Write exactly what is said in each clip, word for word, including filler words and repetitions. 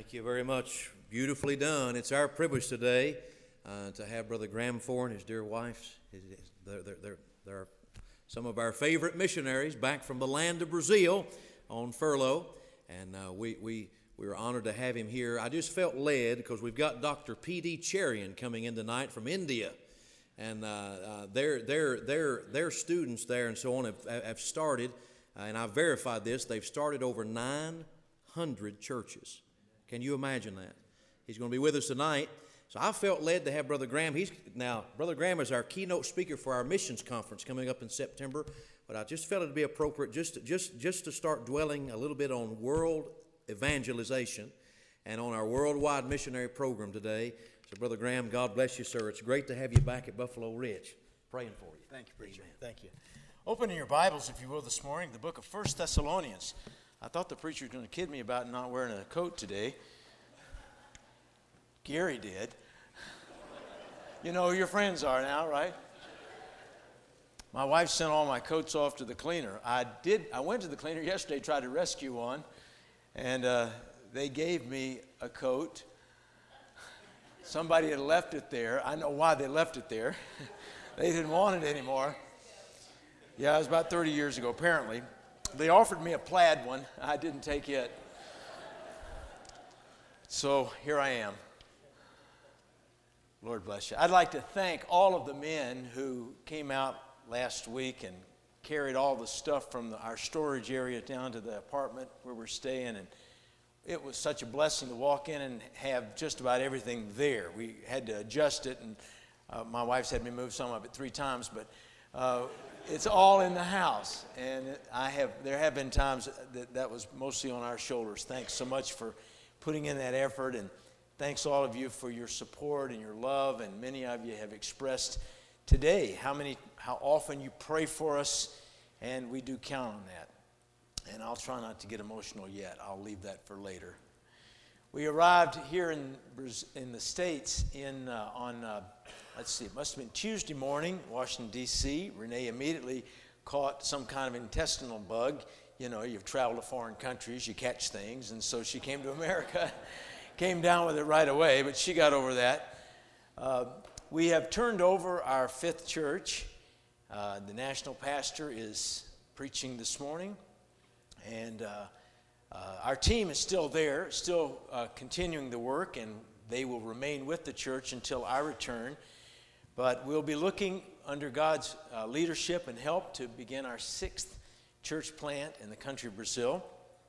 Thank you very much. Beautifully done. It's our privilege today uh, to have Brother Graham Ford and his dear wife. They're, they're, they're, they're some of our favorite missionaries back from the land of Brazil on furlough, and uh, we, we, we were honored to have him here. I just felt led because we've got Doctor P D Cherian coming in tonight from India, and uh, uh, their, their, their, their students there and so on have, have started, uh, and I've verified this, they've started over nine hundred churches. Can you imagine that? He's going to be with us tonight. So I felt led to have Brother Graham. He's now Brother Graham is our keynote speaker for our missions conference coming up in September. But I just felt it to be appropriate just to, just just to start dwelling a little bit on world evangelization and on our worldwide missionary program today. So Brother Graham, God bless you, sir. It's great to have you back at Buffalo Ridge. Praying for you. Thank you, preacher. Amen. Thank you. Open in your Bibles, if you will, this morning, the book of First Thessalonians. I thought the preacher was going to kid me about not wearing a coat today. Gary did. You know who your friends are now, right? My wife sent all my coats off to the cleaner. I did. I went to the cleaner yesterday, tried to rescue one, and uh, they gave me a coat. Somebody had left it there. I know why they left it there. They didn't want it anymore. Yeah, it was about thirty years ago, apparently. They offered me a plaid one. I didn't take it. So here I am. Lord bless you. I'd like to thank all of the men who came out last week and carried all the stuff from the, our storage area down to the apartment where we're staying. And it was such a blessing to walk in and have just about everything there. We had to adjust it, and uh, my wife's had me move some of it three times, but uh, it's all in the house. And I have there have been times that that was mostly on our shoulders. Thanks so much for putting in that effort, and thanks all of you for your support and your love, and many of you have expressed today how many, how often you pray for us, and we do count on that. And I'll try not to get emotional yet. I'll leave that for later. We arrived here in in the States in uh, on uh, let's see, it must have been Tuesday morning, Washington D C Renee immediately caught some kind of intestinal bug. You know, you've traveled to foreign countries, you catch things, and so she came to America. Came down with it right away, but she got over that. Uh, we have turned over our fifth church. Uh, the national pastor is preaching this morning, and uh, uh, our team is still there, still uh, continuing the work, and they will remain with the church until I return. But we'll be looking under God's uh, leadership and help to begin our sixth church plant in the country of Brazil.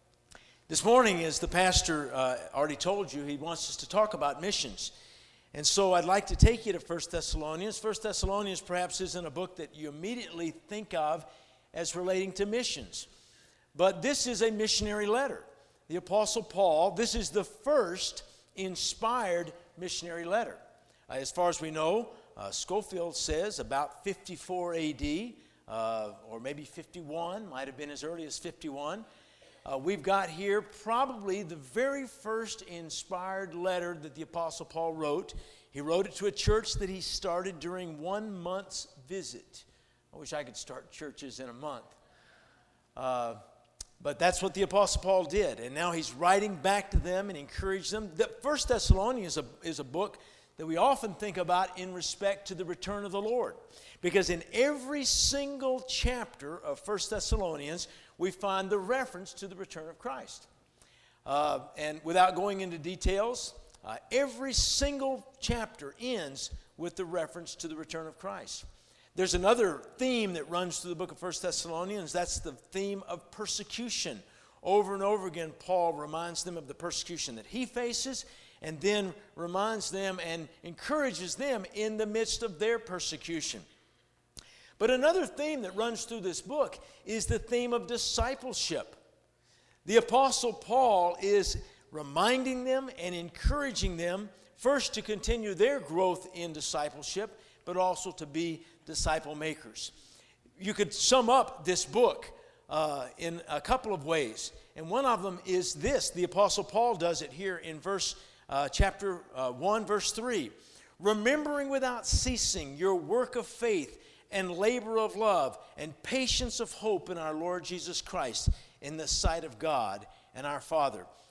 This morning, as the pastor uh, already told you, he wants us to talk about missions. And so I'd like to take you to First Thessalonians. First Thessalonians perhaps isn't a book that you immediately think of as relating to missions. But this is a missionary letter. The Apostle Paul, this is the first inspired missionary letter. Uh, as far as we know, uh, Scofield says about fifty-four A D, uh, or maybe fifty-one, might have been as early as fifty-one. Uh, we've got here probably the very first inspired letter that the Apostle Paul wrote. He wrote it to a church that he started during one month's visit. I wish I could start churches in a month. Uh, but that's what the Apostle Paul did. And now he's writing back to them and encouraging them. The First Thessalonians is a, is a book that we often think about in respect to the return of the Lord. Because in every single chapter of First Thessalonians, we find the reference to the return of Christ. Uh, and without going into details, uh, every single chapter ends with the reference to the return of Christ. There's another theme that runs through the book of First Thessalonians. That's the theme of persecution. Over and over again, Paul reminds them of the persecution that he faces, and then reminds them and encourages them in the midst of their persecution. But another theme that runs through this book is the theme of discipleship. The Apostle Paul is reminding them and encouraging them first to continue their growth in discipleship, but also to be disciple makers. You could sum up this book uh, in a couple of ways, and one of them is this. The Apostle Paul does it here in verse uh, chapter uh, one, verse three. Remembering without ceasing your work of faith and labor of love and patience of hope in our Lord Jesus Christ in the sight of God and our Father.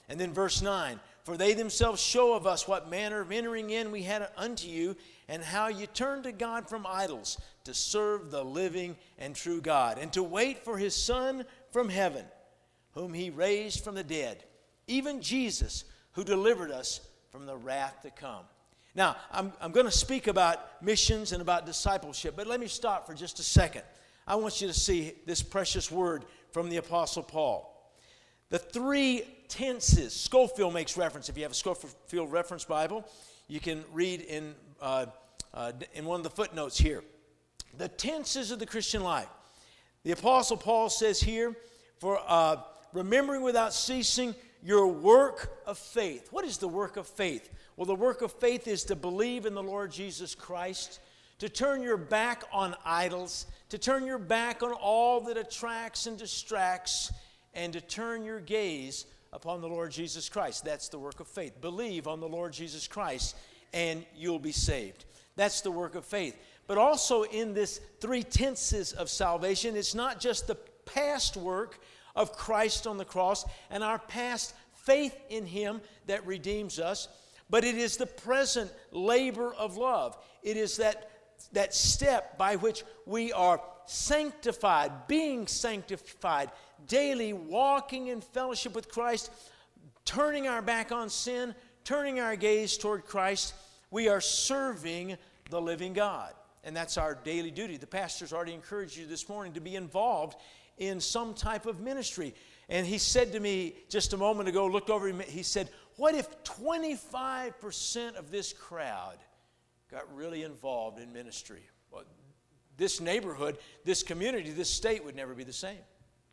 And then verse nine, for they themselves show of us what manner of entering in we had unto you, and how you turned to God from idols to serve the living and true God, and to wait for his Son from heaven, whom he raised from the dead, even Jesus, who delivered us from the wrath to come. Now, I'm, I'm going to speak about missions and about discipleship, but let me stop for just a second. I want you to see this precious word from the Apostle Paul. The three tenses, Scofield makes reference. If you have a Scofield Reference Bible, you can read in, uh, uh, in one of the footnotes here. The tenses of the Christian life. The Apostle Paul says here, for uh, remembering without ceasing your work of faith. What is the work of faith? Well, the work of faith is to believe in the Lord Jesus Christ, to turn your back on idols, to turn your back on all that attracts and distracts, and to turn your gaze upon the Lord Jesus Christ. That's the work of faith. Believe on the Lord Jesus Christ, and you'll be saved. That's the work of faith. But also in this three tenses of salvation, it's not just the past work of Christ on the cross and our past faith in him that redeems us, but it is the present labor of love. It is that, that step by which we are sanctified, being sanctified, daily walking in fellowship with Christ, turning our back on sin, turning our gaze toward Christ. We are serving the living God. And that's our daily duty. The pastor's already encouraged you this morning to be involved in some type of ministry. And he said to me just a moment ago, looked over him, he said, what if twenty-five percent of this crowd got really involved in ministry? Well, this neighborhood, this community, this state would never be the same.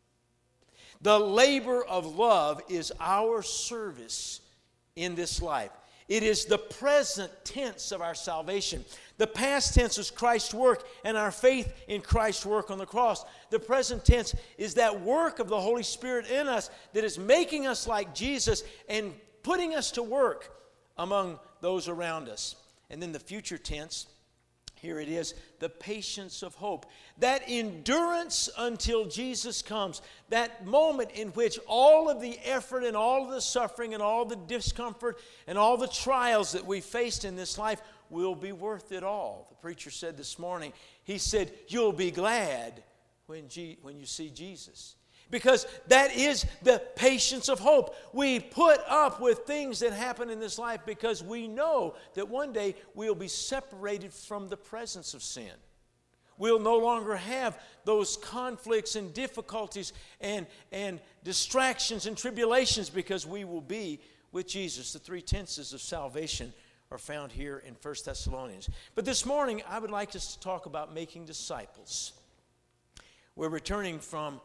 The labor of love is our service in this life. It is the present tense of our salvation. The past tense is Christ's work and our faith in Christ's work on the cross. The present tense is that work of the Holy Spirit in us that is making us like Jesus and putting us to work among those around us. And then the future tense, here it is, the patience of hope. That endurance until Jesus comes. That moment in which all of the effort and all of the suffering and all the discomfort and all the trials that we faced in this life will be worth it all. The preacher said this morning, he said, you'll be glad when, G- when you see Jesus. Because that is the patience of hope. We put up with things that happen in this life because we know that one day we'll be separated from the presence of sin. We'll no longer have those conflicts and difficulties and, and distractions and tribulations because we will be with Jesus. The three tenses of salvation are found here in First Thessalonians. But this morning, I would like us to talk about making disciples. We're returning from,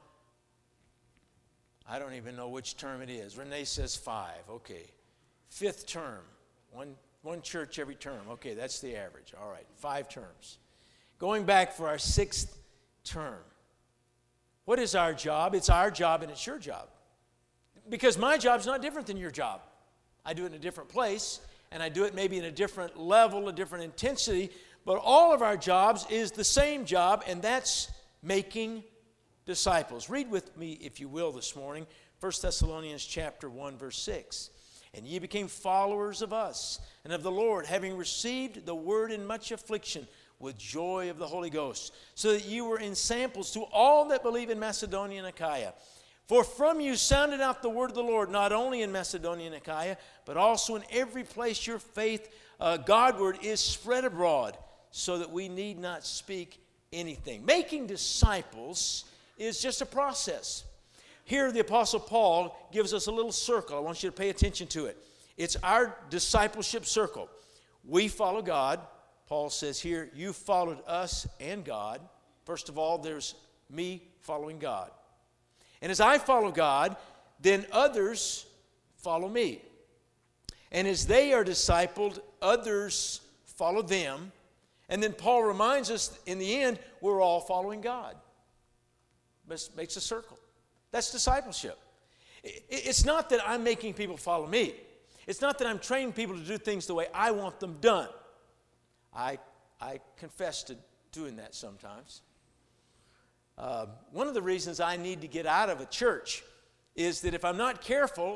I don't even know which term it is. Renee says five. Okay. Fifth term. One, one church every term. Okay, that's the average. All right, five terms. Going back for our sixth term. What is our job? It's our job and it's your job. Because my job's not different than your job. I do it in a different place, and I do it maybe in a different level, a different intensity, but all of our jobs is the same job, and that's making disciples. Read with me, if you will, this morning, First Thessalonians chapter one, verse six. And ye became followers of us and of the Lord, having received the word in much affliction with joy of the Holy Ghost, so that you were ensamples to all that believe in Macedonia and Achaia. For from you sounded out the word of the Lord, not only in Macedonia and Achaia, but also in every place your faith uh, Godward is spread abroad, so that we need not speak anything. Making disciples is just a process. Here the Apostle Paul gives us a little circle. I want you to pay attention to it. It's our discipleship circle. We follow God. Paul says here, you followed us and God. First of all, there's me following God. And as I follow God, then others follow me. And as they are discipled, others follow them. And then Paul reminds us, in the end, we're all following God. Makes a circle. That's discipleship. It's not that I'm making people follow me. It's not that I'm training people to do things the way I want them done. I, I confess to doing that sometimes. Uh, one of the reasons I need to get out of a church is that if I'm not careful,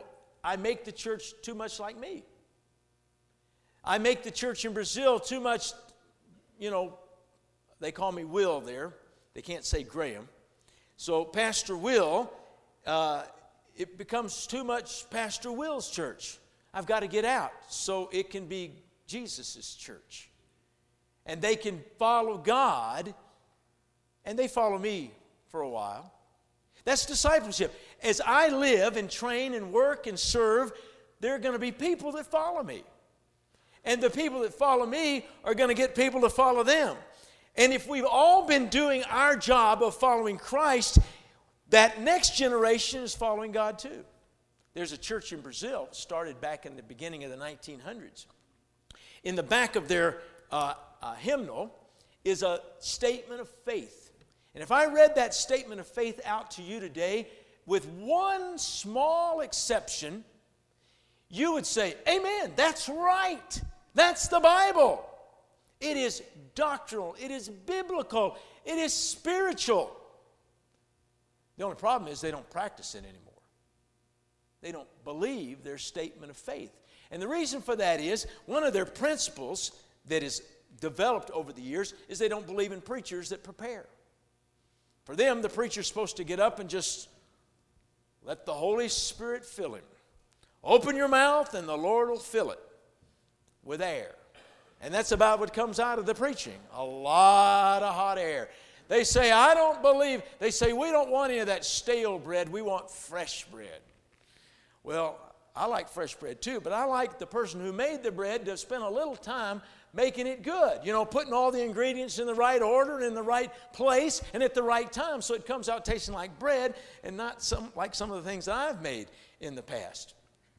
I make the church too much like me. I make the church in Brazil too much, you know, they call me Will there. They can't say Graham. So Pastor Will, uh, it becomes too much Pastor Will's church. I've got to get out so it can be Jesus' church. And they can follow God, and they follow me for a while. That's discipleship. As I live and train and work and serve, there are going to be people that follow me. And the people that follow me are going to get people to follow them. And if we've all been doing our job of following Christ, that next generation is following God too. There's a church in Brazil, started back in the beginning of the nineteen hundreds. In the back of their uh, uh, hymnal is a statement of faith. And if I read that statement of faith out to you today, with one small exception, you would say, amen, that's right. That's the Bible. It is doctrinal. It is biblical. It is spiritual. The only problem is they don't practice it anymore. They don't believe their statement of faith. And the reason for that is, one of their principles that is developed over the years is they don't believe in preachers that prepare. For them, the preacher's supposed to get up and just let the Holy Spirit fill him. Open your mouth and the Lord will fill it with air. And that's about what comes out of the preaching. A lot of hot air. They say, I don't believe. They say, we don't want any of that stale bread. We want fresh bread. Well, I like fresh bread too, but I like the person who made the bread to spend a little time making it good. You know, putting all the ingredients in the right order and in the right place and at the right time so it comes out tasting like bread and not some like some of the things that I've made in the past.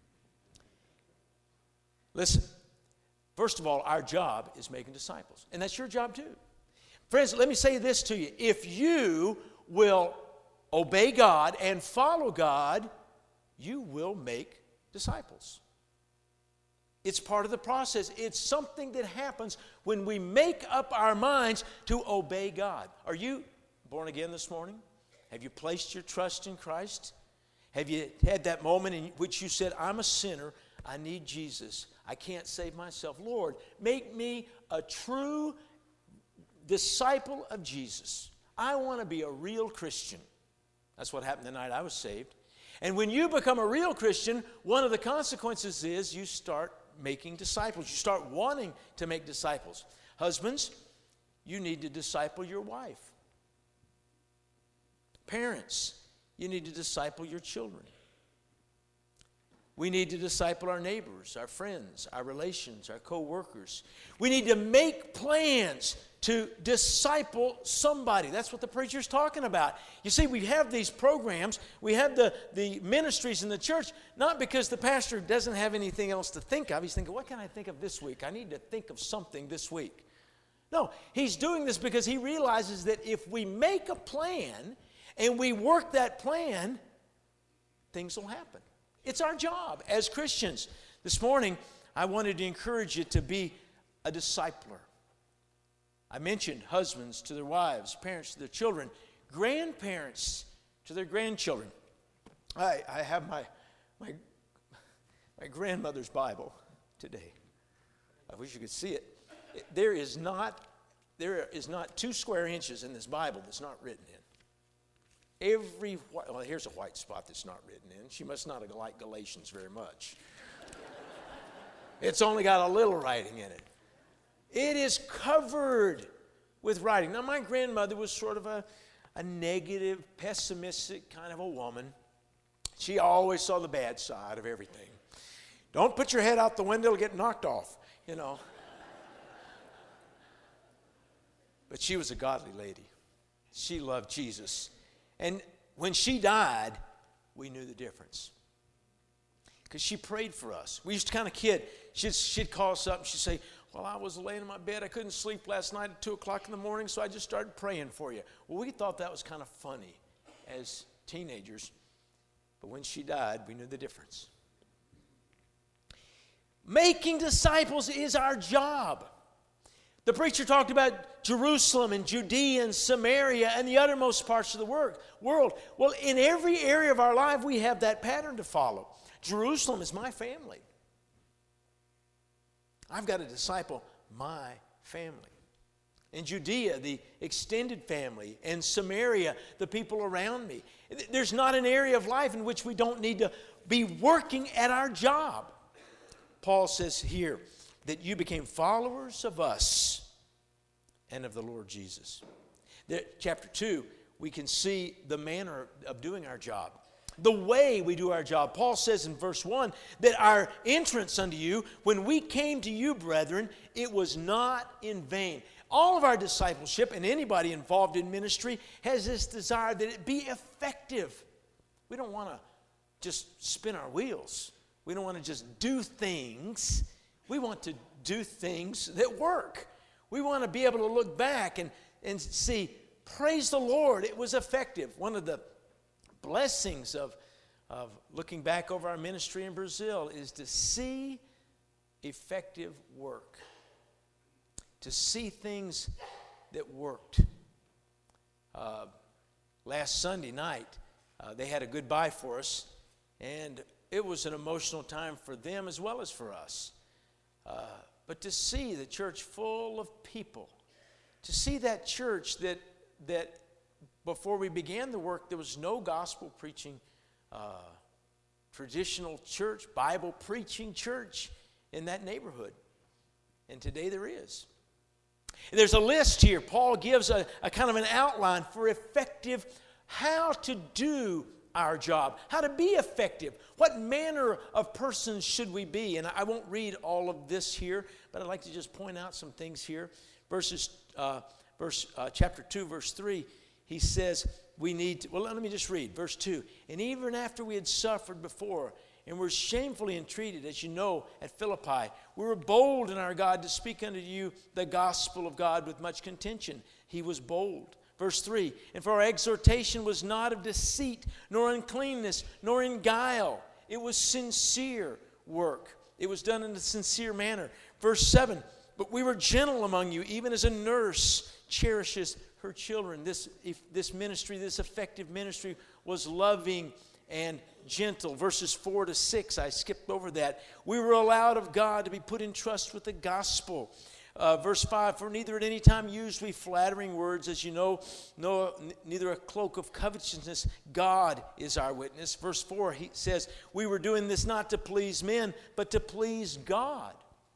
Listen, first of all, our job is making disciples, and that's your job too. Friends, let me say this to you. If you will obey God and follow God, you will make disciples. It's part of the process. It's something that happens when we make up our minds to obey God. Are you born again this morning? Have you placed your trust in Christ? Have you had that moment in which you said, I'm a sinner, I need Jesus, I can't save myself. Lord, make me a true disciple of Jesus. I want to be a real Christian. That's what happened the night I was saved. And when you become a real Christian, one of the consequences is you start making disciples. You start wanting to make disciples. Husbands, you need to disciple your wife. Parents, you need to disciple your children. We need to disciple our neighbors, our friends, our relations, our co-workers. We need to make plans to disciple somebody. That's what the preacher's talking about. You see, we have these programs, we have the, the ministries in the church, not because the pastor doesn't have anything else to think of. He's thinking, what can I think of this week? I need to think of something this week. No, he's doing this because he realizes that if we make a plan and we work that plan, things will happen. It's our job as Christians. This morning, I wanted to encourage you to be a discipler. I mentioned husbands to their wives, parents to their children, grandparents to their grandchildren. I, I have my, my, my grandmother's Bible today. I wish you could see it. it. There is not, there is not two square inches in this Bible that's not written in. Every, well, here's a white spot that's not written in. She must not have liked Galatians very much. It's only got a little writing in it. It is covered with writing. Now, my grandmother was sort of a, a negative, pessimistic kind of a woman. She always saw the bad side of everything. Don't put your head out the window, it'll get knocked off, you know. But she was a godly lady. She loved Jesus. And when she died, we knew the difference. Because she prayed for us. We used to kind of kid. She'd, she'd call us up and she'd say, well, I was laying in my bed. I couldn't sleep last night at two o'clock in the morning, so I just started praying for you. Well, we thought that was kind of funny as teenagers. But when she died, we knew the difference. Making disciples is our job. The preacher talked about Jerusalem and Judea and Samaria and the uttermost parts of the world. Well, in every area of our life, we have that pattern to follow. Jerusalem is my family. I've got to disciple my family. In Judea, the extended family, and Samaria, the people around me. There's not an area of life in which we don't need to be working at our job. Paul says here that you became followers of us and of the Lord Jesus. There, chapter two, we can see the manner of doing our job. The way we do our job. Paul says in verse one that our entrance unto you, when we came to you, brethren, it was not in vain. All of our discipleship and anybody involved in ministry has this desire that it be effective. We don't want to just spin our wheels. We don't want to just do things. We want to do things that work. We want to be able to look back and, and see, praise the Lord, it was effective. One of the blessings of, of looking back over our ministry in Brazil is to see effective work. To see things that worked. Uh, last Sunday night, uh, they had a goodbye for us, and it was an emotional time for them as well as for us. Uh, but to see the church full of people, to see that church that that before we began the work, there was no gospel preaching, uh, traditional church, Bible preaching church in that neighborhood. And today there is. There's a list here. Paul gives a, a kind of an outline for effective, how to do our job, how to be effective. What manner of persons should we be? And I won't read all of this here, but I'd like to just point out some things here. Verses, uh, verse, uh, chapter two, verse three, he says we need to, well, let me just read. Verse two, and even after we had suffered before, and were shamefully entreated, as you know, at Philippi, we were bold in our God to speak unto you the gospel of God with much contention. He was bold. Verse three, and for our exhortation was not of deceit, nor uncleanness, nor in guile. It was sincere work. It was done in a sincere manner. Verse seven, but we were gentle among you, even as a nurse cherishes her children. This, if this ministry, this effective ministry, was loving and gentle. Verses four to six, I skipped over that. We were allowed of God to be put in trust with the gospel. Uh, verse five, for neither at any time used we flattering words, as you know, no, n- neither a cloak of covetousness. God is our witness. Verse four, he says, we were doing this not to please men, but to please God.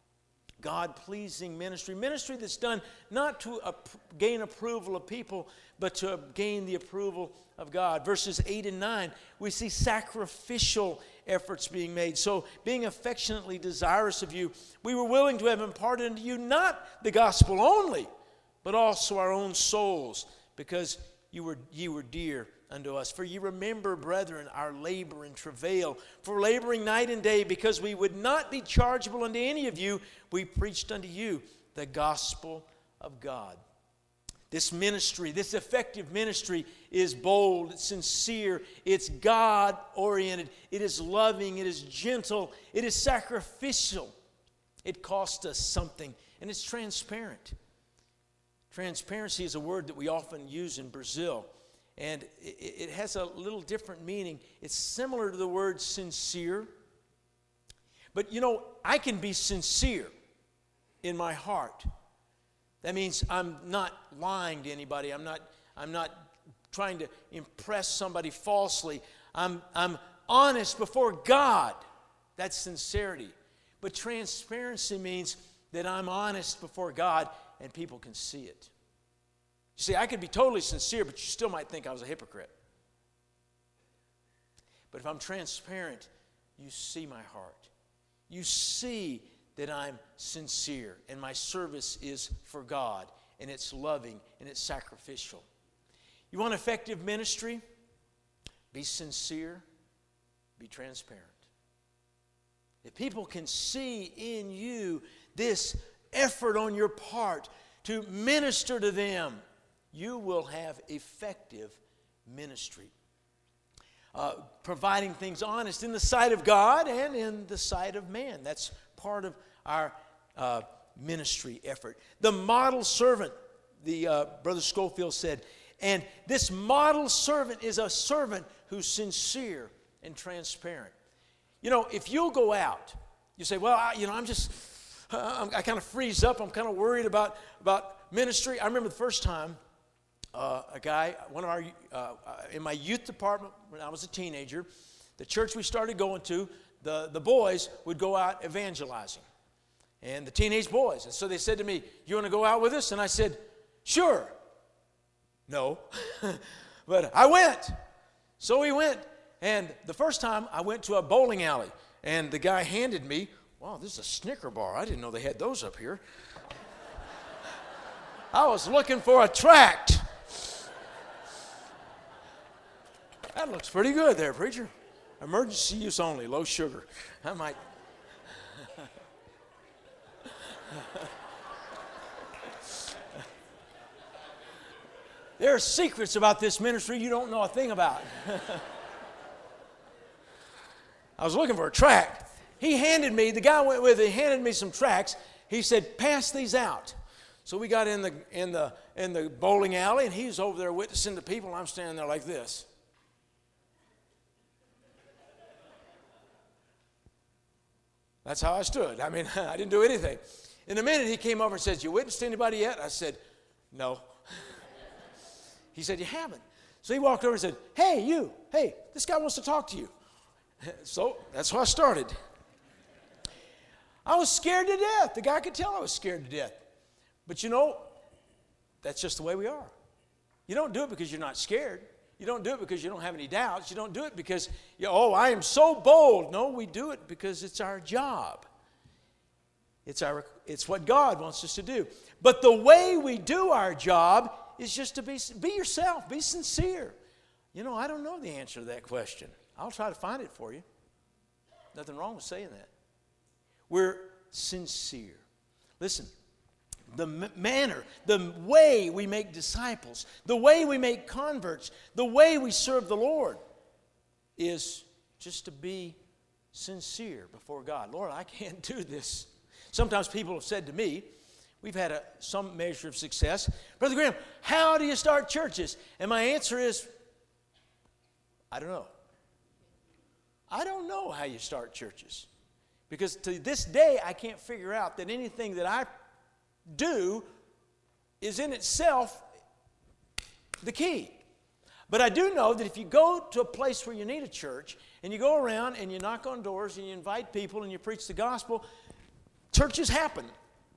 God-pleasing ministry. Ministry that's done not to uh, gain approval of people, but to gain the approval of God. Verses eight and nine, we see sacrificial efforts being made. So, being affectionately desirous of you, we were willing to have imparted unto you not the gospel only, but also our own souls, because you were, ye were dear unto us. For ye remember, brethren, our labor and travail, for laboring night and day, because we would not be chargeable unto any of you, we preached unto you the gospel of God. This ministry, this effective ministry is bold, it's sincere, it's God-oriented, it is loving, it is gentle, it is sacrificial. It costs us something, and it's transparent. Transparency is a word that we often use in Brazil, and it, it has a little different meaning. It's similar to the word sincere, but you know, I can be sincere in my heart. That means I'm not lying to anybody. I'm not, I'm not trying to impress somebody falsely. I'm, I'm honest before God. That's sincerity. But transparency means that I'm honest before God and people can see it. You see, I could be totally sincere, but you still might think I was a hypocrite. But if I'm transparent, you see my heart. You see that I'm sincere and my service is for God and it's loving and it's sacrificial. You want effective ministry? Be sincere, be transparent. If people can see in you this effort on your part to minister to them, you will have effective ministry. Uh, providing things honest in the sight of God and in the sight of man. That's part of our uh, ministry effort. The model servant, the uh, Brother Schofield said, and this model servant is a servant who's sincere and transparent. You know, if you'll go out, you say, well, I, you know, I'm just, uh, I kind of freeze up. I'm kind of worried about, about ministry. I remember the first time uh, a guy, one of our, uh, in my youth department when I was a teenager, the church we started going to, the, the boys would go out evangelizing. And the teenage boys. And so they said to me, you want to go out with us? And I said, sure. No. But I went. So we went. And the first time I went to a bowling alley. And the guy handed me, wow, this is a Snicker bar. I didn't know they had those up here. I was looking for a tract. That looks pretty good there, preacher. Emergency use only, low sugar. I might... There are secrets about this ministry you don't know a thing about. I was looking for a tract. He handed me, the guy went with it, he handed me some tracts. He said, pass these out. So we got in the, in the, in the bowling alley, and he was over there witnessing to people, and I'm standing there like this. That's how I stood. I mean, I didn't do anything. In a minute, he came over and said, you witnessed to anybody yet? I said, no. He said, you haven't. So he walked over and said, hey, you, hey, this guy wants to talk to you. So that's how I started. I was scared to death. The guy could tell I was scared to death. But you know, that's just the way we are. You don't do it because you're not scared. You don't do it because you don't have any doubts. You don't do it because, you, oh, I am so bold. No, we do it because it's our job. It's, our, it's what God wants us to do. But the way we do our job is just to be, be yourself, be sincere. You know, I don't know the answer to that question. I'll try to find it for you. Nothing wrong with saying that. We're sincere. Listen, the m- manner, the way we make disciples, the way we make converts, the way we serve the Lord is just to be sincere before God. Lord, I can't do this. Sometimes people have said to me, we've had a, some measure of success, Brother Graham, how do you start churches? And my answer is, I don't know. I don't know how you start churches. Because to this day, I can't figure out that anything that I do is in itself the key. But I do know that if you go to a place where you need a church, and you go around and you knock on doors and you invite people and you preach the gospel, churches happen.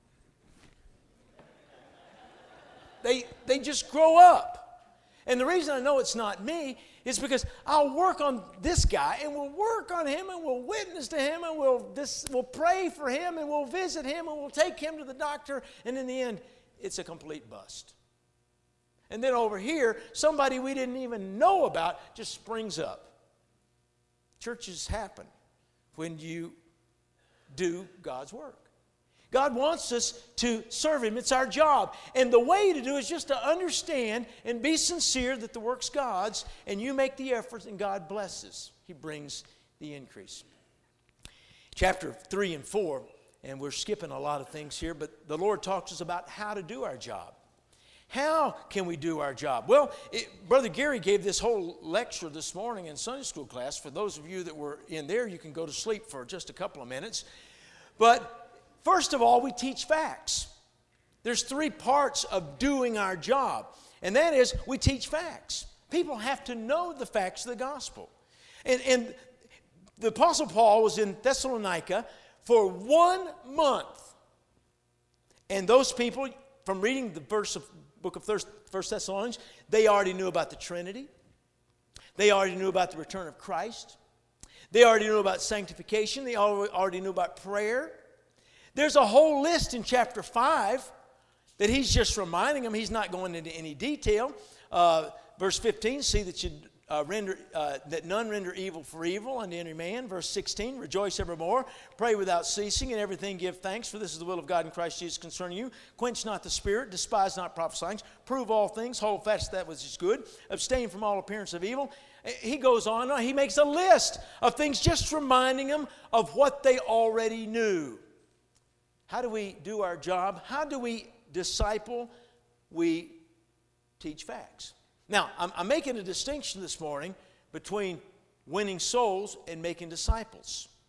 They, they just grow up. And the reason I know it's not me is because I'll work on this guy, and we'll work on him, and we'll witness to him, and we'll, this, we'll pray for him, and we'll visit him, and we'll take him to the doctor, and in the end, it's a complete bust. And then over here, somebody we didn't even know about just springs up. Churches happen when you do God's work. God wants us to serve Him. It's our job. And the way to do it is just to understand and be sincere that the work's God's, and you make the effort, and God blesses. He brings the increase. Chapter three and four, and we're skipping a lot of things here, but the Lord talks to us about how to do our job. How can we do our job? Well, it, Brother Gary gave this whole lecture this morning in Sunday school class. For those of you that were in there, you can go to sleep for just a couple of minutes. But first of all, we teach facts. There's three parts of doing our job, and that is we teach facts. People have to know the facts of the gospel. And, and the Apostle Paul was in Thessalonica for one month. And those people, from reading the verse of book of First Thessalonians, they already knew about the Trinity. They already knew about the return of Christ. They already knew about sanctification. They already knew about prayer. There's a whole list in chapter five that he's just reminding them. He's not going into any detail. Uh, verse fifteen, see that you uh, render uh, that none render evil for evil unto any man. Verse sixteen, rejoice evermore, pray without ceasing, and everything give thanks, for this is the will of God in Christ Jesus concerning you. Quench not the spirit, despise not prophesying, prove all things, hold fast that which is good, abstain from all appearance of evil. He goes on, he makes a list of things, just reminding them of what they already knew. How do we do our job? How do we disciple? We teach facts. Now, I'm, I'm making a distinction this morning between winning souls and making disciples.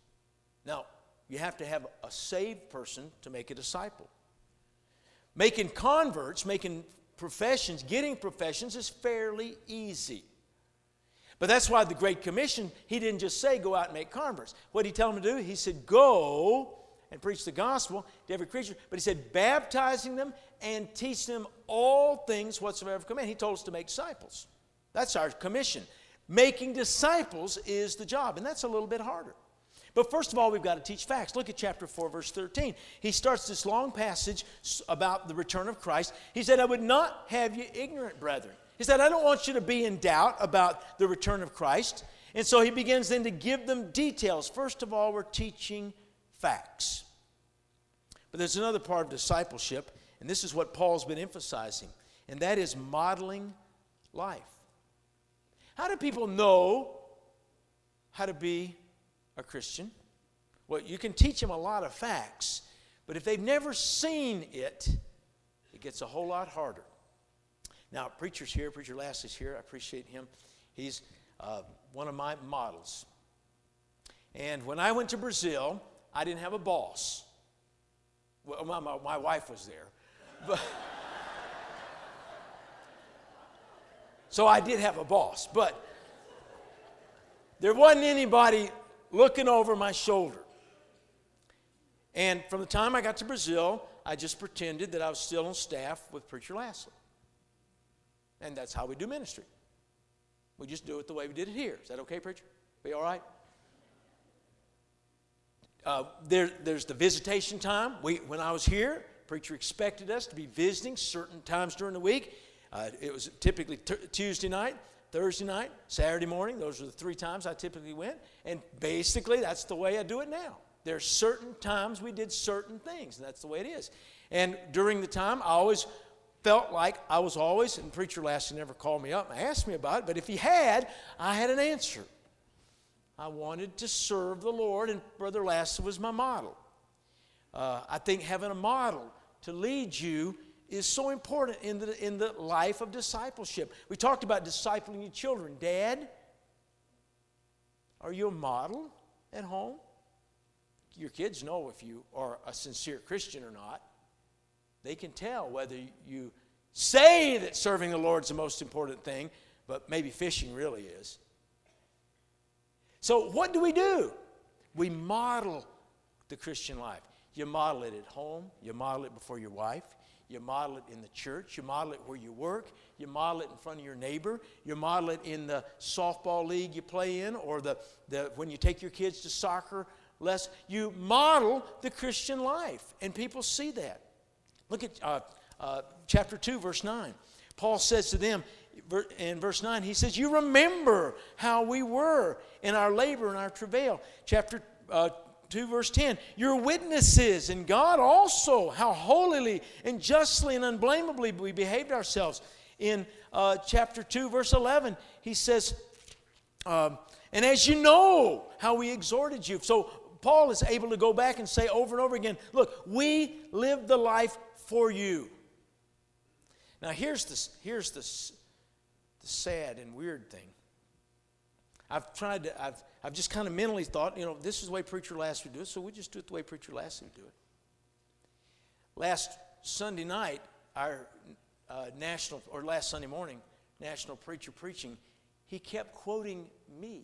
Now, you have to have a saved person to make a disciple. Making converts, making professions, getting professions is fairly easy. But that's why the Great Commission, he didn't just say go out and make converts. What did he tell them to do? He said go and preach the gospel to every creature. But he said baptizing them and teach them all things whatsoever command. He told us to make disciples. That's our commission. Making disciples is the job, and that's a little bit harder. But first of all, we've got to teach facts. Look at chapter four, verse thirteen. He starts this long passage about the return of Christ. He said, I would not have you ignorant, brethren. He said, I don't want you to be in doubt about the return of Christ. And so he begins then to give them details. First of all, we're teaching facts. But there's another part of discipleship, and this is what Paul's been emphasizing, and that is modeling life. How do people know how to be a Christian? Well, you can teach them a lot of facts, but if they've never seen it, it gets a whole lot harder. Now, preacher's here. Preacher Lass is here. I appreciate him. He's uh, one of my models. And when I went to Brazil, I didn't have a boss. Well, my, my, my wife was there. But so I did have a boss, but there wasn't anybody looking over my shoulder. And from the time I got to Brazil, I just pretended that I was still on staff with Preacher Lassley. And that's how we do ministry. We just do it the way we did it here. Is that okay, preacher? Be all right? Uh, there, there's the visitation time. We, when I was here, preacher expected us to be visiting certain times during the week. Uh, it was typically t- Tuesday night, Thursday night, Saturday morning. Those are the three times I typically went. And basically, that's the way I do it now. There are certain times we did certain things, and that's the way it is. And during the time, I always felt like I was always, and Preacher Lassie never called me up and asked me about it, but if he had, I had an answer. I wanted to serve the Lord, and Brother Lassie was my model. Uh, I think having a model to lead you is so important in the, in the life of discipleship. We talked about discipling your children. Dad, are you a model at home? Your kids know if you are a sincere Christian or not. They can tell whether you say that serving the Lord is the most important thing, but maybe fishing really is. So what do we do? We model the Christian life. You model it at home. You model it before your wife. You model it in the church. You model it where you work. You model it in front of your neighbor. You model it in the softball league you play in, or the, the when you take your kids to soccer lessons. You model the Christian life, and people see that. Look at uh, uh, chapter two, verse nine. Paul says to them in verse nine, he says, you remember how we were in our labor and our travail. Chapter uh, two, verse ten, you're witnesses, and God also, how holily and justly and unblameably we behaved ourselves. In uh, chapter two, verse eleven, he says, um, and as you know how we exhorted you. So Paul is able to go back and say over and over again, look, we lived the life for you. Now here's the, here's the, the sad and weird thing. I've tried to, I've, I've just kind of mentally thought, you know, this is the way Preacher Lassie would do it, so we just do it the way Preacher Lassie would do it. Last Sunday night, our uh, national, or last Sunday morning, national preacher preaching, he kept quoting me.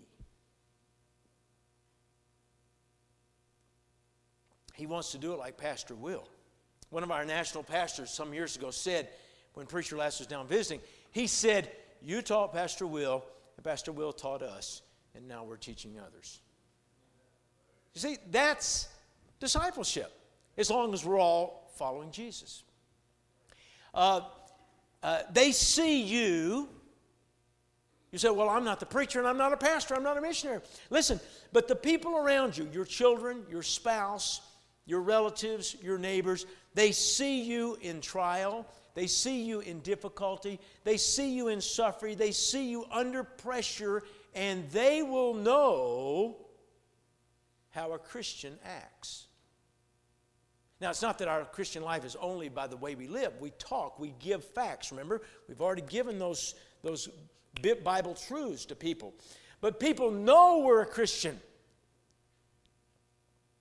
He wants to do it like Pastor Will. One of our national pastors some years ago said, when Preacher Lassie was down visiting, he said, you taught Pastor Will, and Pastor Will taught us, and now we're teaching others. You see, that's discipleship, as long as we're all following Jesus. Uh, uh, they see you. You say, well, I'm not the preacher, and I'm not a pastor, I'm not a missionary. Listen, but the people around you, your children, your spouse, your relatives, your neighbors, they see you in trial. They see you in difficulty. They see you in suffering. They see you under pressure, and they will know how a Christian acts. Now, it's not that our Christian life is only by the way we live. We talk. We give facts. Remember, we've already given those, those Bible truths to people. But people know we're a Christian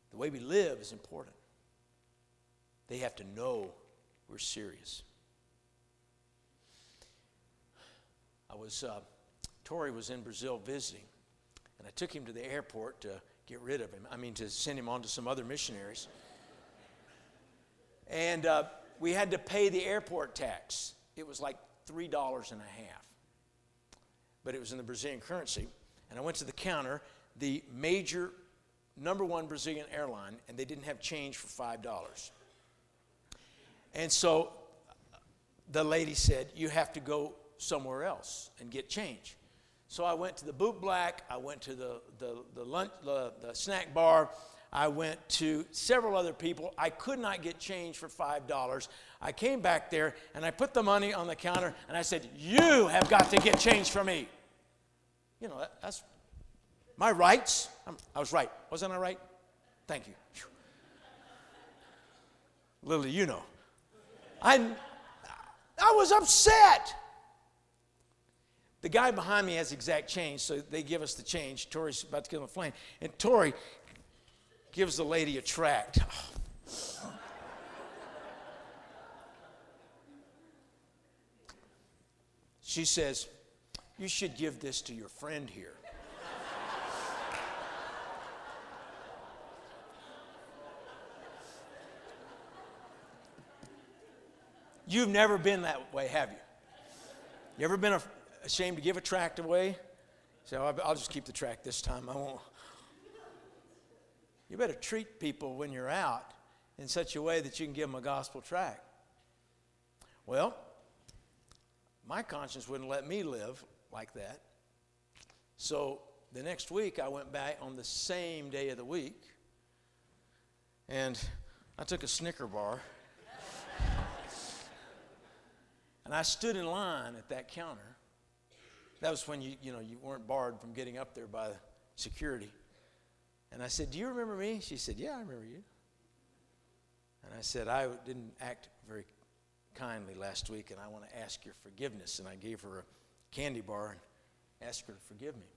The way we live is important. They have to know we're serious. I was, uh, Tori was in Brazil visiting, and I took him to the airport to get rid of him. I mean, to send him on to some other missionaries. And uh, we had to pay the airport tax. It was like three dollars and a half. But it was in the Brazilian currency. And I went to the counter, the major number one Brazilian airline, and they didn't have change for five dollars. And so the lady said, you have to go somewhere else and get change. So I went to the Boot Black, I went to the, the, the, lunch, the, the snack bar, I went to several other people. I could not get change for five dollars. I came back there, and I put the money on the counter, and I said, you have got to get change for me. You know, that, that's my rights. I'm, I was right. Wasn't I right? Thank you. Whew. Little do you know. I, I was upset. The guy behind me has exact change, so they give us the change. Tori's about to get on the plane. And Tori gives the lady a tract. She says, you should give this to your friend here. You've never been that way, have you? You ever been ashamed to give a tract away? So I'll, I'll just keep the tract this time. I won't. You better treat people when you're out in such a way that you can give them a gospel tract. Well, my conscience wouldn't let me live like that. So the next week I went back on the same day of the week, and I took a Snicker bar. And I stood in line at that counter. That was when you, you know, you weren't barred from getting up there by security. And I said, do you remember me? She said, yeah, I remember you. And I said, I didn't act very kindly last week, and I want to ask your forgiveness. And I gave her a candy bar and asked her to forgive me.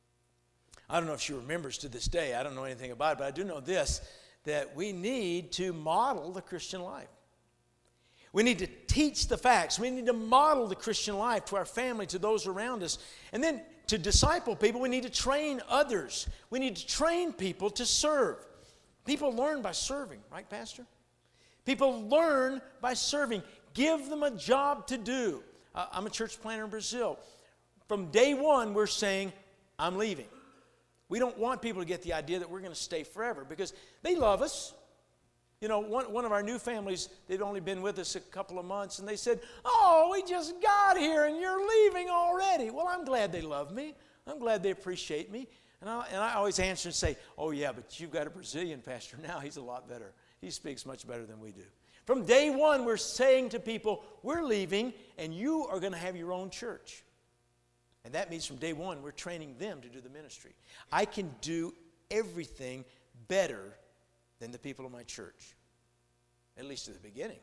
I don't know if she remembers to this day. I don't know anything about it, but I do know this, that we need to model the Christian life. We need to teach the facts. We need to model the Christian life to our family, to those around us. And then to disciple people, we need to train others. We need to train people to serve. People learn by serving, right, Pastor? People learn by serving. Give them a job to do. Uh, I'm a church planter in Brazil. From day one, we're saying, I'm leaving. We don't want people to get the idea that we're going to stay forever because they love us. You know, one, one of our new families, they'd only been with us a couple of months, and they said, oh, we just got here, and you're leaving already. Well, I'm glad they love me. I'm glad they appreciate me. And I, and I always answer and say, oh, yeah, but you've got a Brazilian pastor now. He's a lot better. He speaks much better than we do. From day one, we're saying to people, we're leaving, and you are going to have your own church. And that means from day one, we're training them to do the ministry. I can do everything better than the people of my church, at least at the beginning.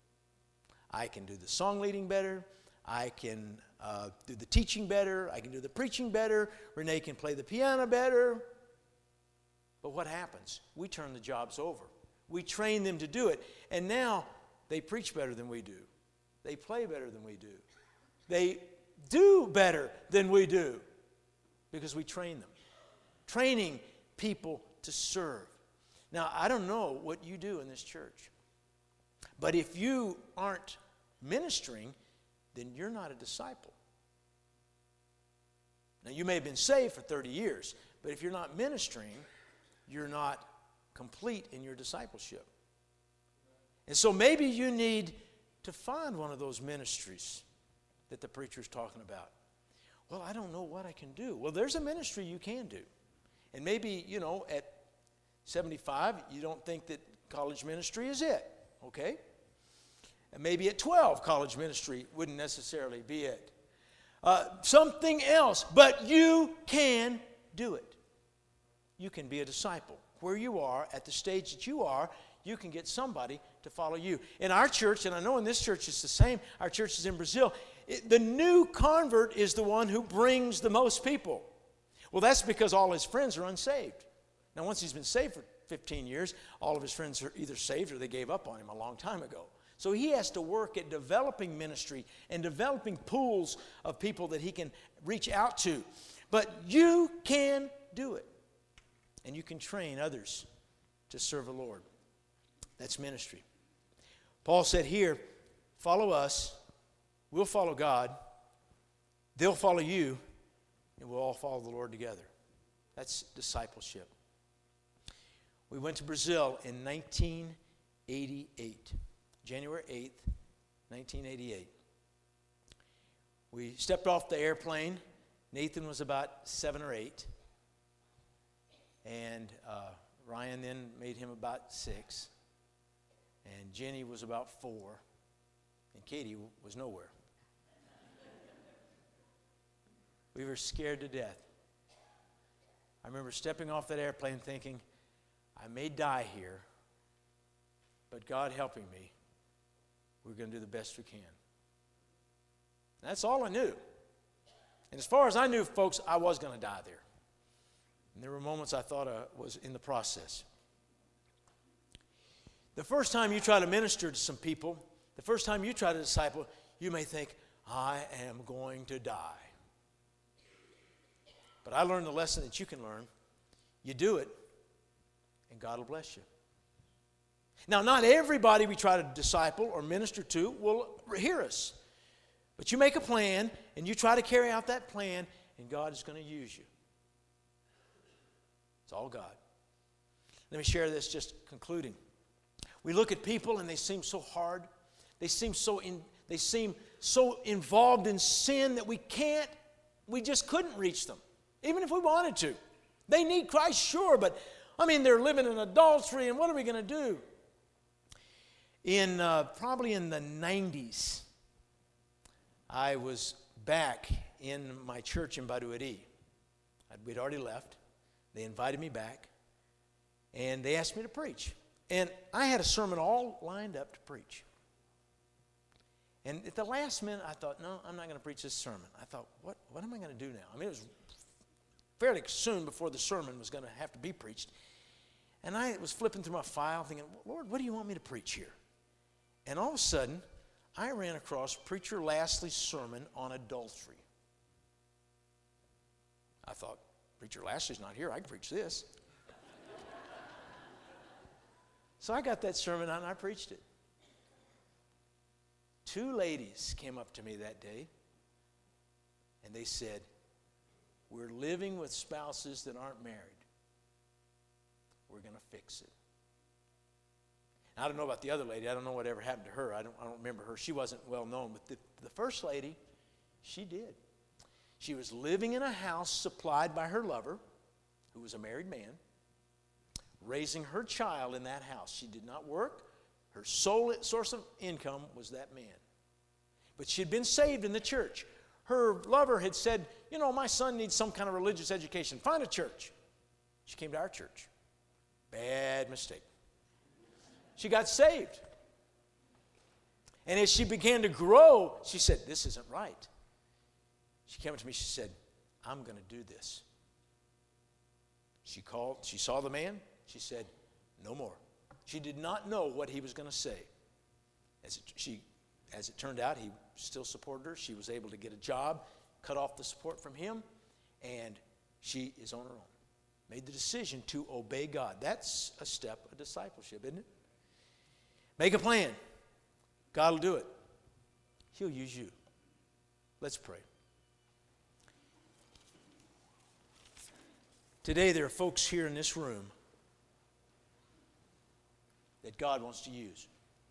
I can do the song leading better. I can uh, do the teaching better. I can do the preaching better. Renee can play the piano better. But what happens? We turn the jobs over. We train them to do it. And now they preach better than we do. They play better than we do. They do better than we do because we train them. Training people to serve. Now, I don't know what you do in this church, but if you aren't ministering, then you're not a disciple. Now, you may have been saved for thirty years, but if you're not ministering, you're not complete in your discipleship. And so maybe you need to find one of those ministries that the preacher's talking about. Well, I don't know what I can do. Well, there's a ministry you can do. And maybe, you know, at seventy-five, you don't think that college ministry is it, okay? And maybe at twelve, college ministry wouldn't necessarily be it. Uh, something else, but you can do it. You can be a disciple. Where you are, at the stage that you are, you can get somebody to follow you. In our church, and I know in this church it's the same, our church is in Brazil, it, the new convert is the one who brings the most people. Well, that's because all his friends are unsaved. Now, once he's been saved for fifteen years, all of his friends are either saved or they gave up on him a long time ago. So he has to work at developing ministry and developing pools of people that he can reach out to. But you can do it. And you can train others to serve the Lord. That's ministry. Paul said here, follow us, we'll follow God, they'll follow you, and we'll all follow the Lord together. That's discipleship. We went to Brazil in nineteen eighty-eight. January eighth, nineteen eighty-eight. We stepped off the airplane. Nathan was about seven or eight. And uh, Ryan then made him about six. And Jenny was about four. And Katie was nowhere. We were scared to death. I remember stepping off that airplane thinking, I may die here, but God helping me, we're going to do the best we can. And that's all I knew. And as far as I knew, folks, I was going to die there. And there were moments I thought I was in the process. The first time you try to minister to some people, the first time you try to disciple, you may think, I am going to die. But I learned the lesson that you can learn. You do it, and God will bless you. Now, not everybody we try to disciple or minister to will hear us. But you make a plan, and you try to carry out that plan, and God is going to use you. It's all God. Let me share this, just concluding. We look at people, and they seem so hard. They seem so in, they seem so involved in sin that we can't, we just couldn't reach them, even if we wanted to. They need Christ, sure, but, I mean, they're living in adultery, and what are we going to do? In uh, probably in the nineties, I was back in my church in Barueri. We'd already left. They invited me back, and they asked me to preach. And I had a sermon all lined up to preach. And at the last minute, I thought, no, I'm not going to preach this sermon. I thought, what, what am I going to do now? I mean, it was fairly soon before the sermon was going to have to be preached. And I was flipping through my file thinking, Lord, what do you want me to preach here? And all of a sudden, I ran across Preacher Lastly's sermon on adultery. I thought, Preacher Lastly's not here. I can preach this. So I got that sermon out and I preached it. Two ladies came up to me that day and they said, we're living with spouses that aren't married. We're going to fix it. I don't know about the other lady. I don't know whatever happened to her. I don't, I don't remember her. She wasn't well known. But the, the first lady, she did. She was living in a house supplied by her lover, who was a married man, raising her child in that house. She did not work. Her sole source of income was that man. But she had been saved in the church. Her lover had said, you know, my son needs some kind of religious education. Find a church. She came to our church. Bad mistake. She got saved. And as she began to grow, she said, this isn't right. She came up to me, she said, I'm going to do this. She called, she saw the man, she said, no more. She did not know what he was going to say. As it, she, as it turned out, he still supported her. She was able to get a job, cut off the support from him, and she is on her own. Made the decision to obey God. That's a step of discipleship, isn't it? Make a plan. God will do it. He'll use you. Let's pray. Today there are folks here in this room that God wants to use.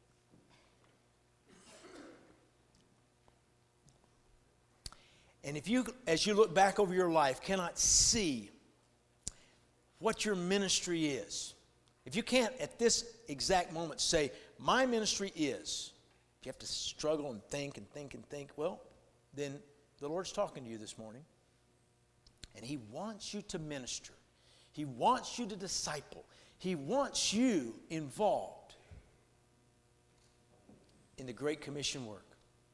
And if you, as you look back over your life, cannot see what your ministry is, if you can't at this exact moment say, my ministry is, if you have to struggle and think and think and think, well, then the Lord's talking to you this morning. And He wants you to minister. He wants you to disciple. He wants you involved in the Great Commission work.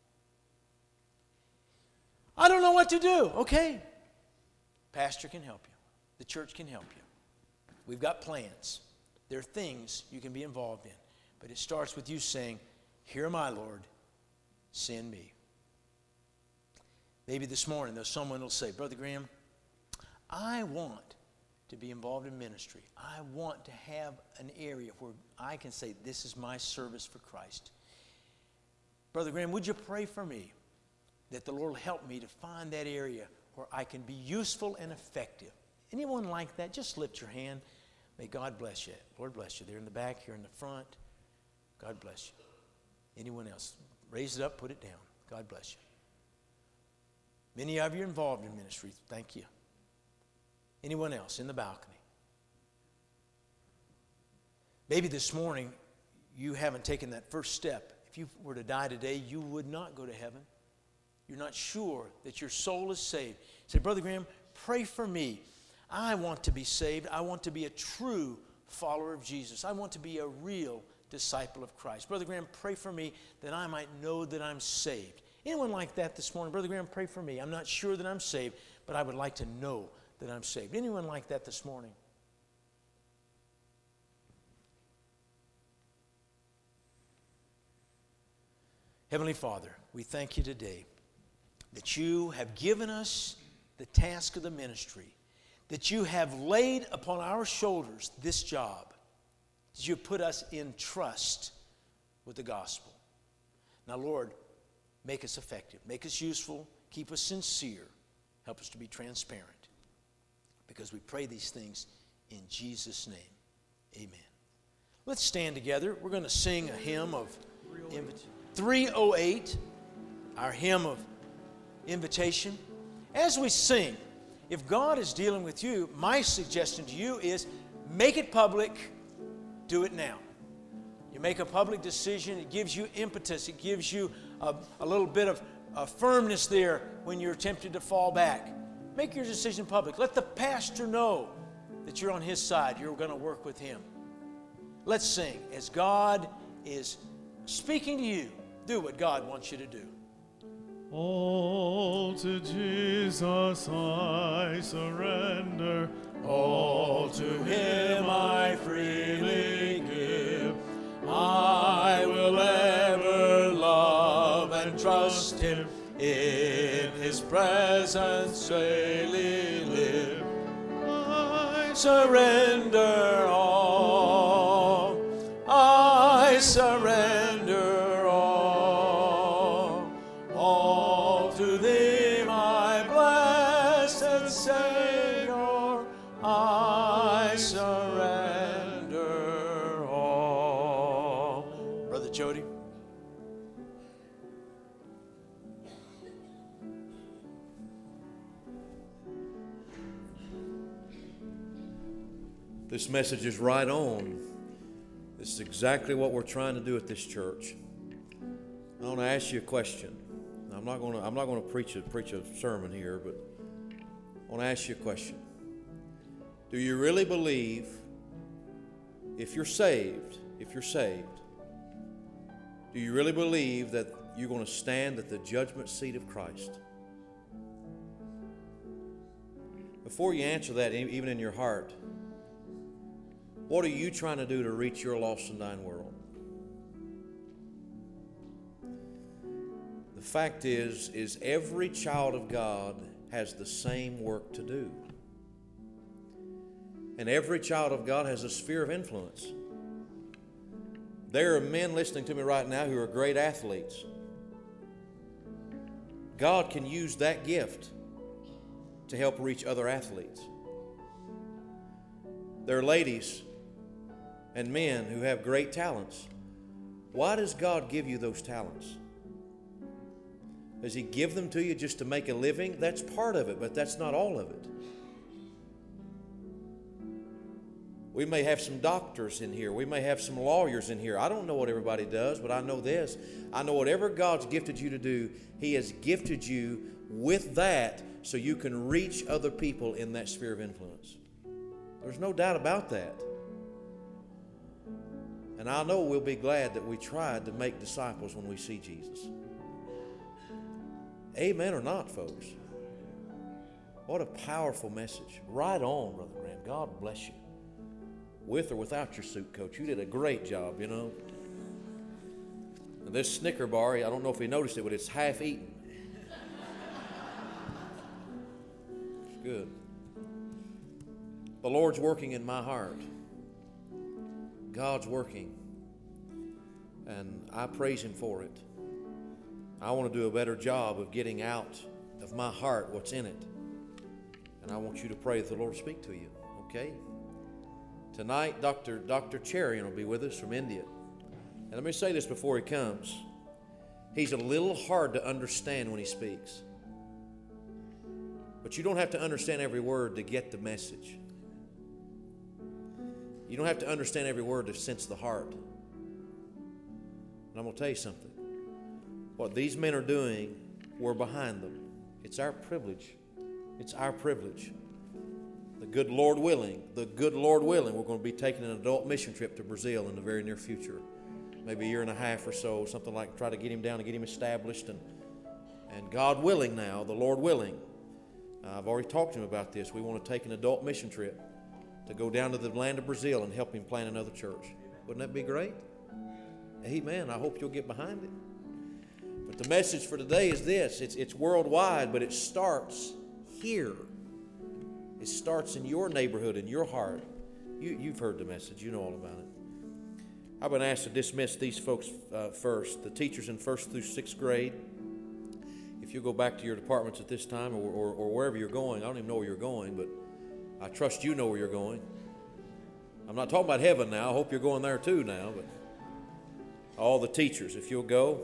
I don't know what to do. Okay. Pastor can help you. The church can help you. We've got plans. There are things you can be involved in. But it starts with you saying, here am I, Lord, send me. Maybe this morning, though, someone will say, Brother Graham, I want to be involved in ministry. I want to have an area where I can say, this is my service for Christ. Brother Graham, would you pray for me that the Lord will help me to find that area where I can be useful and effective? Anyone like that? Just lift your hand. May God bless you. Lord bless you. There in the back, here in the front. God bless you. Anyone else? Raise it up, put it down. God bless you. Many of you are involved in ministry. Thank you. Anyone else in the balcony? Maybe this morning you haven't taken that first step. If you were to die today, you would not go to heaven. You're not sure that your soul is saved. Say, Brother Graham, pray for me. I want to be saved. I want to be a true follower of Jesus. I want to be a real disciple of Christ. Brother Graham, pray for me that I might know that I'm saved. Anyone like that this morning? Brother Graham, pray for me. I'm not sure that I'm saved, but I would like to know that I'm saved. Anyone like that this morning? Heavenly Father, we thank you today that you have given us the task of the ministry, that you have laid upon our shoulders this job, that you have put us in trust with the gospel. Now, Lord, make us effective, make us useful, keep us sincere, help us to be transparent, because we pray these things in Jesus' name. Amen. Let's stand together. We're going to sing a hymn of invitation. three oh eight, our hymn of invitation. As we sing, if God is dealing with you, my suggestion to you is make it public, do it now. You make a public decision, it gives you impetus, it gives you a, a little bit of a firmness there when you're tempted to fall back. Make your decision public. Let the pastor know that you're on his side, you're going to work with him. Let's sing as God is speaking to you. Do what God wants you to do. All to Jesus I surrender, All to him I freely give. I will ever love and trust him, in his presence daily live. I surrender all, I surrender all, all to thee, my blessed Savior, I surrender all. Brother Jody. This message is right on. This is exactly what we're trying to do at this church. I want to ask you a question. I'm not going to. I'm not going to preach a preach a sermon here, but I want to ask you a question. Do you really believe, if you're saved, if you're saved, do you really believe that you're going to stand at the judgment seat of Christ? Before you answer that, even in your heart, what are you trying to do to reach your lost and dying world? The fact is, is every child of God has the same work to do. And every child of God has a sphere of influence. There are men listening to me right now who are great athletes. God can use that gift to help reach other athletes. There are ladies and men who have great talents. Why does God give you those talents? Does He give them to you just to make a living? That's part of it, but that's not all of it. We may have some doctors in here. We may have some lawyers in here. I don't know what everybody does, but I know this. I know whatever God's gifted you to do, He has gifted you with that so you can reach other people in that sphere of influence. There's no doubt about that. And I know we'll be glad that we tried to make disciples when we see Jesus. Amen or not, folks? What a powerful message. Right on, Brother Graham. God bless you. With or without your suit, Coach. You did a great job, you know. And this Snicker bar, I don't know if he noticed it, but it's half eaten. It's good. The Lord's working in my heart. God's working. And I praise Him for it. I want to do a better job of getting out of my heart what's in it. And I want you to pray that the Lord will speak to you, okay? Tonight, Doctor Doctor Cherian will be with us from India. And let me say this before he comes. He's a little hard to understand when he speaks. But you don't have to understand every word to get the message. You don't have to understand every word to sense the heart. And I'm going to tell you something. What these men are doing, we're behind them. It's our privilege. It's our privilege. The good Lord willing, the good Lord willing, we're going to be taking an adult mission trip to Brazil in the very near future. Maybe a year and a half or so, something like try to get him down and get him established. And, and God willing now, the Lord willing, uh, I've already talked to him about this. We want to take an adult mission trip to go down to the land of Brazil and help him plant another church. Wouldn't that be great? Amen. I hope you'll get behind it. But the message for today is this. It's, it's worldwide, but it starts here. It starts in your neighborhood, in your heart. You, you've heard the message. You know all about it. I've been asked to dismiss these folks uh, first, the teachers in first through sixth grade. If you go back to your departments at this time or, or, or wherever you're going, I don't even know where you're going, but I trust you know where you're going. I'm not talking about heaven now. I hope you're going there too now, but all the teachers, if you'll go.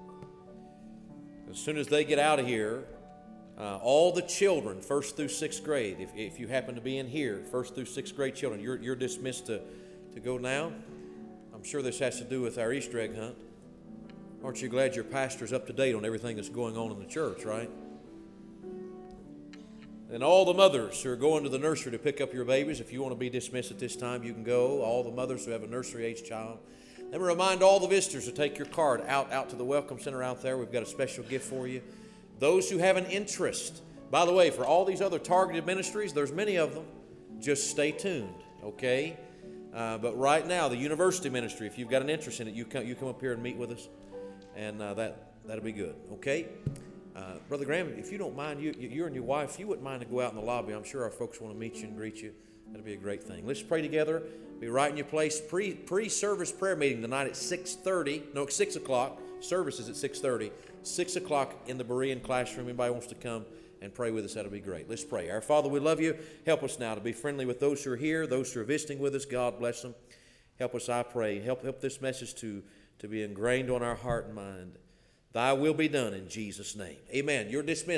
As soon as they get out of here, uh, all the children, first through sixth grade, if, if you happen to be in here, first through sixth grade children, you're, you're dismissed to, to go now. I'm sure this has to do with our Easter egg hunt. Aren't you glad your pastor's up to date on everything that's going on in the church, right? And all the mothers who are going to the nursery to pick up your babies, if you want to be dismissed at this time, you can go. All the mothers who have a nursery-age child. Let me remind all the visitors to take your card out, out to the Welcome Center out there. We've got a special gift for you. Those who have an interest, by the way, for all these other targeted ministries, there's many of them. Just stay tuned, okay? Uh, but right now, the university ministry, if you've got an interest in it, you come, you come up here and meet with us, and uh, that, that'll be good, okay? Uh, Brother Graham, if you don't mind, you, you and your wife, if you wouldn't mind to go out in the lobby, I'm sure our folks want to meet you and greet you. That'll be a great thing. Let's pray together. Be right in your place. Pre, pre-service prayer meeting tonight at six thirty. No, six o'clock. Service is at six thirty. six o'clock in the Berean classroom. Anybody wants to come and pray with us, that'll be great. Let's pray. Our Father, we love you. Help us now to be friendly with those who are here, those who are visiting with us. God bless them. Help us, I pray. Help, help this message to, to be ingrained on our heart and mind. Thy will be done in Jesus' name. Amen. You're dismissed.